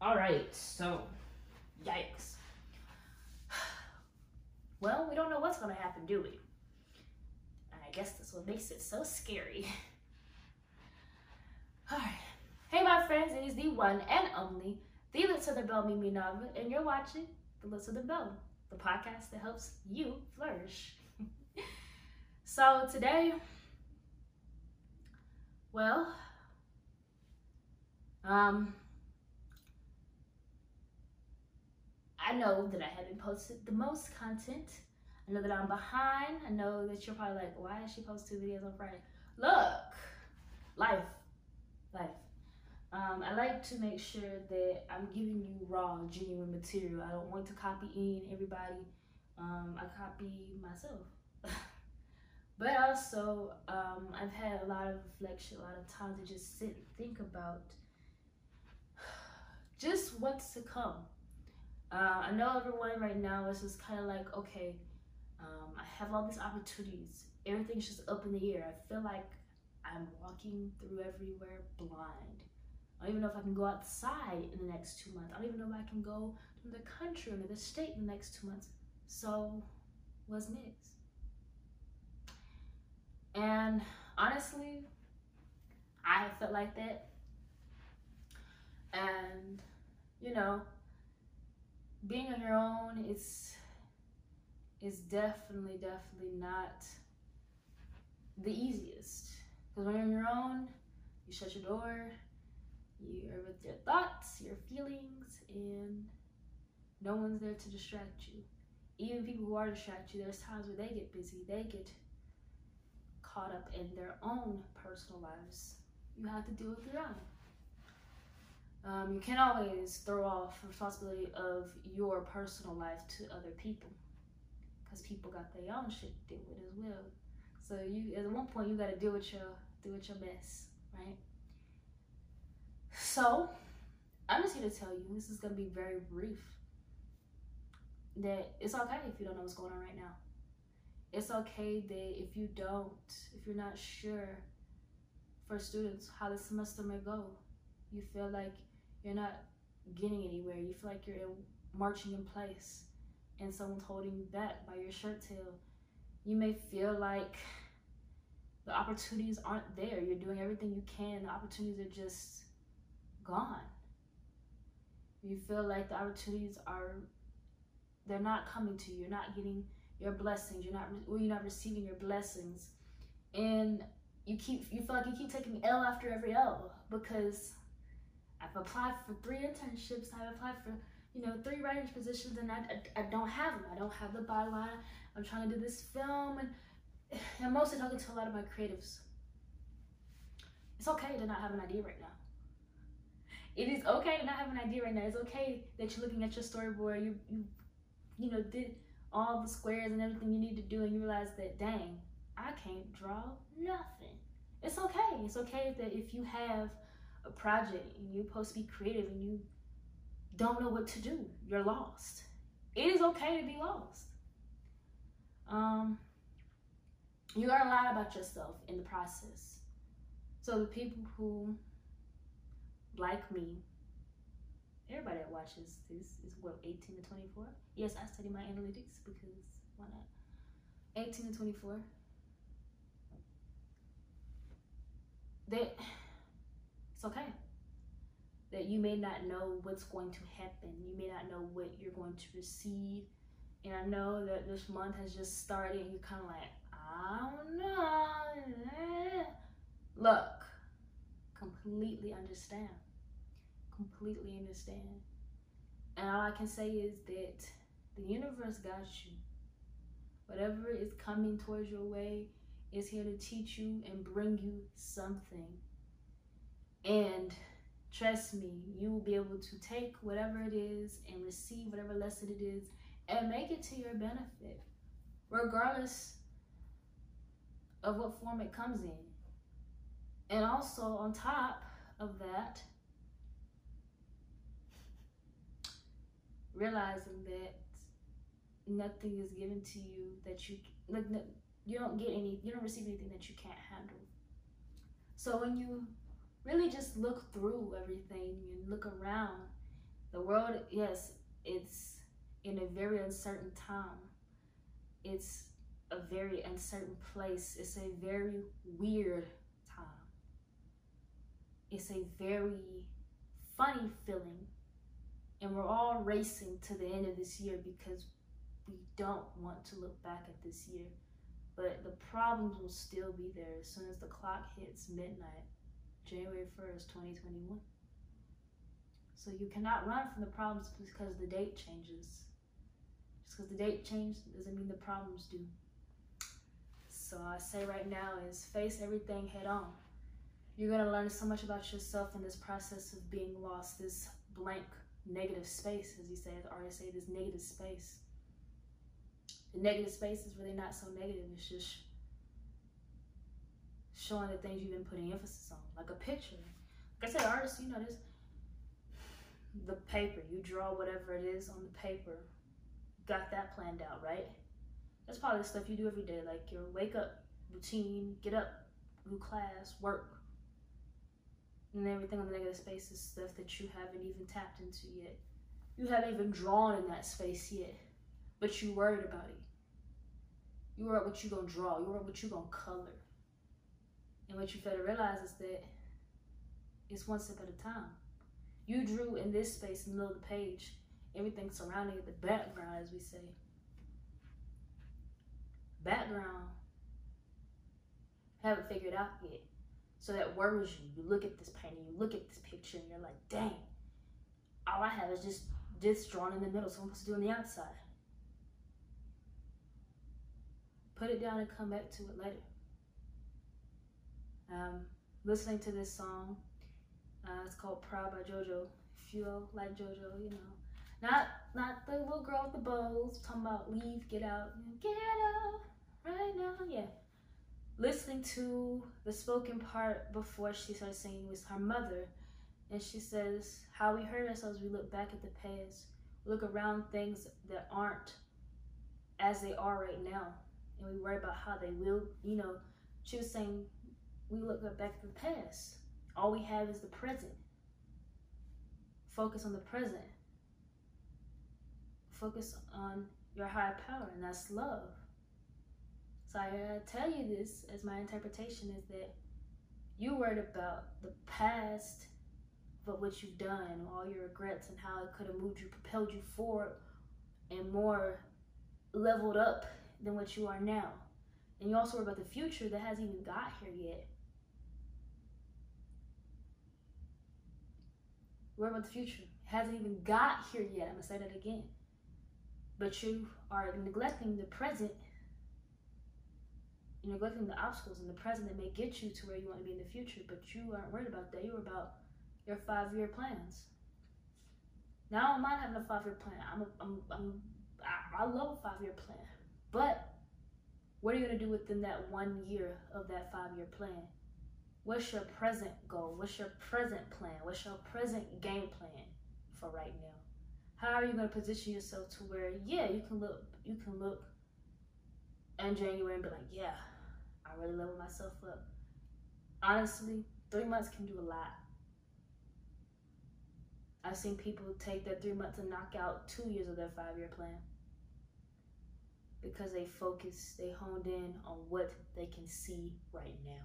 All right, so yikes. Well, we don't know what's going to happen, do we? And I guess that's what makes it so scary. All right. Hey, my friends, it is the one and only, the Little the Bell Mimi Nava, and you're watching The Little the Bell, the podcast that helps you flourish. So today, well, I know that I haven't posted the most content. I know that I'm behind. I know that you're probably like, why is she posting 2 videos on Friday? Look, life. I like to make sure that I'm giving you raw, genuine material. I don't want to copy in everybody. I copy myself. But also, I've had a lot of reflection, a lot of time to just sit and think about just what's to come. I know everyone right now is just kind of like, okay, I have all these opportunities. Everything's just up in the air. I feel like I'm walking through everywhere blind. I don't even know if I can go outside in the next 2 months. I don't even know if I can go to the country or to the state in the next 2 months. So, what's next? And honestly, I have felt like that. And, you know, being on your own is definitely not the easiest. Because when you're on your own, you shut your door, you're with your thoughts, your feelings, and no one's there to distract you. Even people who are distract you, there's times where they get busy, they get caught up in their own personal lives. You have to deal with your own. You can't always throw off responsibility of your personal life to other people, because people got their own shit to deal with as well. So you, at one point, you got to deal with your mess, right? So I'm just here to tell you, this is gonna be very brief, that it's okay if you don't know what's going on right now. It's okay that if you're not sure, for students, how the semester may go, you feel like you're not getting anywhere, you feel like you're marching in place and someone's holding you back by your shirt tail. You may feel like the opportunities aren't there. You're doing everything you can. The opportunities are just gone. You feel like the opportunities they're not coming to you. You're not getting your blessings. You're not receiving your blessings. And you feel like you keep taking L after every L, because I've applied for 3 internships. I've applied for 3 writing positions, and I don't have them. I don't have the byline. I'm trying to do this film, and I'm mostly talking to a lot of my creatives. It's okay to not have an idea right now. It is okay to not have an idea right now. It's okay that you're looking at your storyboard. You did all the squares and everything you need to do, and you realize that, dang, I can't draw nothing. It's okay. It's okay that if you have a project and you're supposed to be creative and you don't know what to do, you're lost. It is okay to be lost. You learn a lot about yourself in the process. So the people who, like me, everybody that watches this is what, 18 to 24? Yes, I study my analytics, because why not? 18 to 24. It's okay that you may not know what's going to happen. You may not know what you're going to receive. And I know that this month has just started and you're kind of like, I don't know. Look, completely understand. Completely understand. And all I can say is that the universe got you. Whatever is coming towards your way is here to teach you and bring you something. And trust me, you will be able to take whatever it is and receive whatever lesson it is and make it to your benefit, regardless of what form it comes in. And also, on top of that, realizing that nothing is given to you that you don't receive anything that you can't handle. So when you really just look through everything and look around The world, yes, it's in a very uncertain time. It's a very uncertain place. It's a very weird time. It's a very funny feeling. And we're all racing to the end of this year because we don't want to look back at this year. But the problems will still be there as soon as the clock hits midnight, January 1st, 2021. So you cannot run from the problems because the date changes. Just because the date changed doesn't mean the problems do. So I say right now is face everything head on. You're going to learn so much about yourself in this process of being lost, this blank negative space, as you say, as artists say, this negative space. The negative space is really not so negative. It's just showing the things you've been putting emphasis on, like a picture. Like I said, artists, you know this. The paper, you draw whatever it is on the paper. Got that planned out, right? That's probably the stuff you do every day, like your wake up routine, get up, do class, work. And everything on the negative space is stuff that you haven't even tapped into yet. You haven't even drawn in that space yet, but you worried about it. You worried what you gonna draw, you worried what you gonna color. And what you fail to realize is that it's one step at a time. You drew in this space in the middle of the page, everything surrounding it, the background, as we say. Background, haven't figured out yet. So that worries you. You look at this painting, you look at this picture, and you're like, dang, all I have is just this drawn in the middle, so I'm supposed to do on the outside. Put it down and come back to it later. Listening to this song, it's called Proud by JoJo. If you like JoJo, you know. Not the little girl with the bows, talking about leave, get out, right now, yeah. Listening to the spoken part before she started singing was her mother. And she says, how we hurt ourselves, we look back at the past. We look around things that aren't as they are right now. And we worry about how they will, you know. She was saying, we look back at the past. All we have is the present. Focus on the present. Focus on your higher power, and that's love. So I tell you this as my interpretation is that you worried about the past, but what you've done, all your regrets, and how it could have moved you, propelled you forward, and more leveled up than what you are now. And you also worry about the future that hasn't even got here yet. Worry about the future. It hasn't even got here yet. I'm going to say that again. But you are neglecting the present. You're neglecting the obstacles in the present that may get you to where you want to be in the future. But you aren't worried about that. You're about your 5-year plans. Now, I don't mind having a 5-year plan. I love a 5-year plan. But what are you going to do within that 1 year of that 5-year plan? What's your present goal? What's your present plan? What's your present game plan for right now? How are you going to position yourself to where, yeah, you can look in January and be like, yeah, I really leveled myself up. Honestly, 3 months can do a lot. I've seen people take that 3 months and knock out 2 years of their 5-year plan because they focused, they honed in on what they can see right now.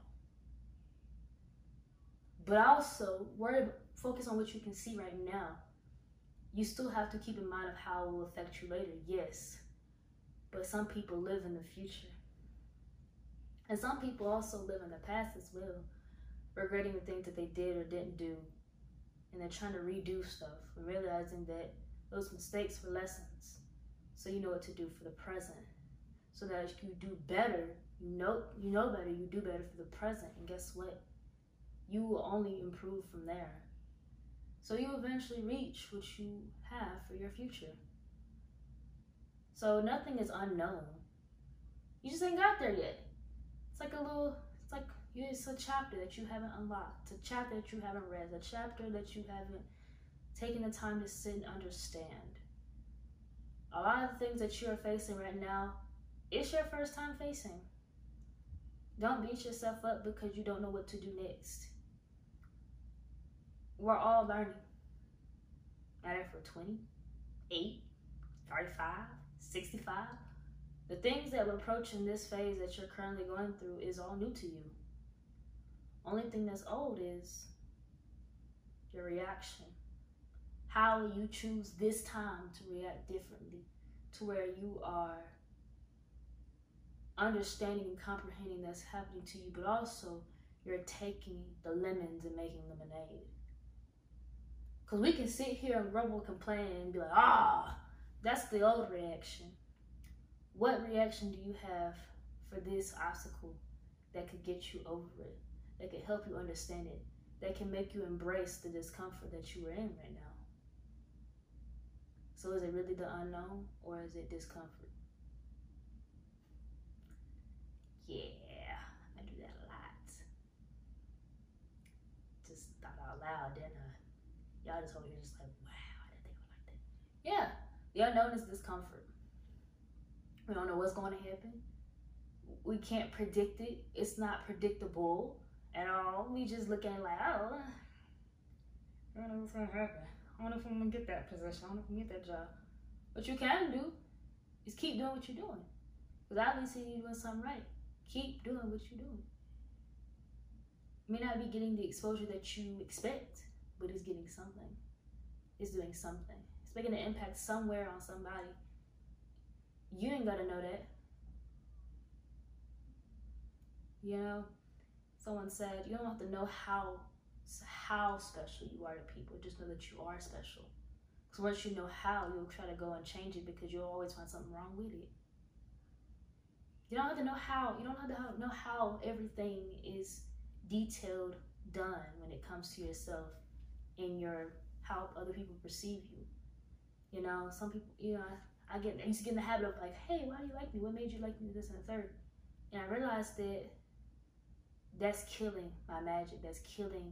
But also, focus on what you can see right now. You still have to keep in mind of how it will affect you later, yes. But some people live in the future. And some people also live in the past as well, regretting the things that they did or didn't do. And they're trying to redo stuff, and realizing that those mistakes were lessons. So you know what to do for the present. So that if you do better, you know better, you do better for the present. And guess what? You will only improve from there. So you eventually reach what you have for your future. So nothing is unknown. You just ain't got there yet. It's a chapter that you haven't unlocked. It's a chapter that you haven't read. It's a chapter that you haven't taken the time to sit and understand. A lot of the things that you're facing right now, it's your first time facing. Don't beat yourself up because you don't know what to do next. We're all learning at our for 20, 8, 35, 65. The things that we're approaching this phase that you're currently going through is all new to you. Only thing that's old is your reaction. How will you choose this time to react differently to where you are understanding and comprehending that's happening to you, but also you're taking the lemons and making lemonade. Because we can sit here and grumble, complain, and be like, that's the old reaction. What reaction do you have for this obstacle that could get you over it, that could help you understand it, that can make you embrace the discomfort that you are in right now? So is it really the unknown, or is it discomfort? Yeah, I do that a lot. Just thought out loud, didn't I? Y'all just over here just like, wow, I didn't think of it like that. Yeah, the unknown is discomfort. We don't know what's going to happen. We can't predict it. It's not predictable at all. We just look at it like, I don't know what's going to happen. I don't know if I'm going to get that position. I don't know if I'm going to get that job. What you can do is keep doing what you're doing. Because obviously you're doing something right. Keep doing what you're doing. You may not be getting the exposure that you expect, but it's getting something. It's doing something. It's making an impact somewhere on somebody. You ain't got to know that. You know, someone said, you don't have to know how special you are to people. Just know that you are special. Because once you know how, you'll try to go and change it because you'll always find something wrong with it. You don't have to know how. You don't have to know how everything is detailed, done when it comes to yourself and how other people perceive you. You know, some people, I used to get in the habit of like, hey, why do you like me? What made you like me? This and the third. And I realized that that's killing my magic. That's killing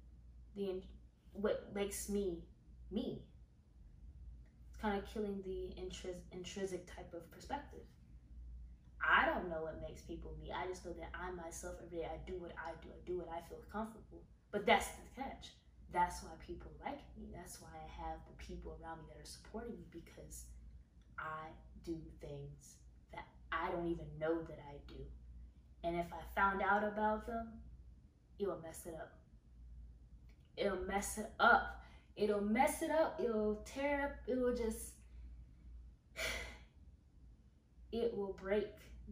what makes me, me. It's kind of killing the intrinsic type of perspective. I don't know what makes people me. I just know that I myself every day, I do what I do. I do what I feel comfortable. But that's the catch. That's why people like me. That's why I have the people around me that are supporting me, because I do things that I don't even know that I do. And if I found out about them, it will mess it up. It'll mess it up. It'll mess it up. It'll tear it up. It will just, it will break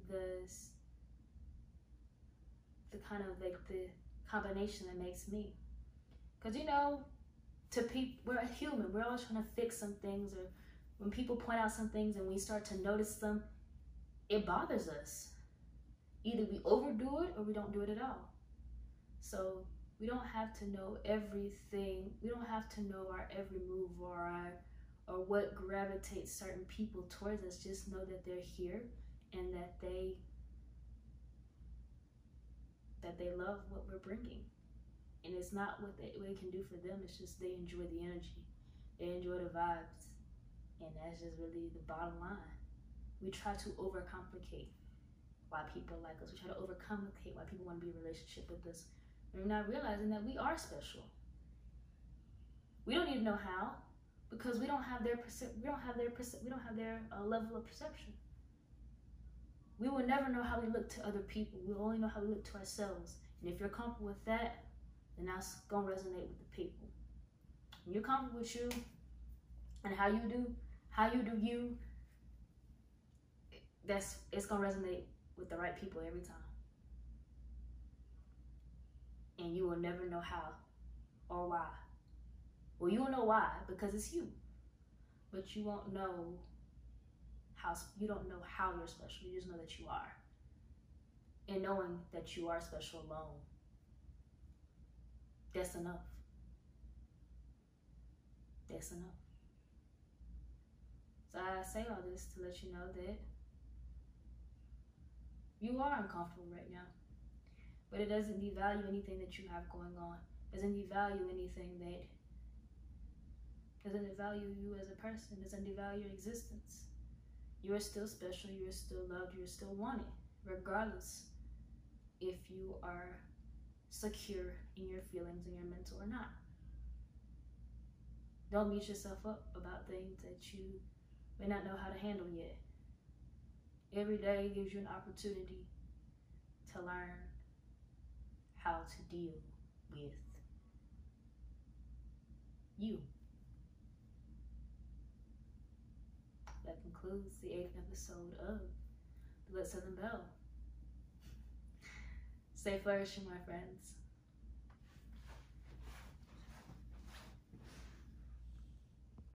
the kind of like the combination that makes me. Because to people, we're human. We're always trying to fix some things, or when people point out some things and we start to notice them, it bothers us. Either we overdo it or we don't do it at all. So we don't have to know everything. We don't have to know our every move or what gravitates certain people towards us. Just know that they're here and that they love what we're bringing. And it's not what they can do for them. It's just they enjoy the energy. They enjoy the vibes. And that's just really the bottom line. We try to overcomplicate why people like us. We try to overcomplicate why people want to be in a relationship with us. We're not realizing that we are special. We don't even know how, because we don't have their level of perception. We will never know how we look to other people. We'll only know how we look to ourselves. And if you're comfortable with that, then that's gonna resonate with the people. When you're comfortable with you and how you do you, it's gonna resonate with the right people every time. And you will never know how or why. Well, you will know why, because it's you. But you won't know you don't know how you're special. You just know that you are. And knowing that you are special alone, that's enough. That's enough. So I say all this to let you know that you are uncomfortable right now. But it doesn't devalue anything that you have going on. It doesn't devalue anything that doesn't devalue you as a person. It doesn't devalue your existence. You are still special. You are still loved. You are still wanted, regardless if you are secure in your feelings and your mental or not. Don't beat yourself up about things that you may not know how to handle yet. Every day gives you an opportunity to learn how to deal with you. That concludes the 8th episode of the Lit Southern Belle. Stay flourishing, my friends.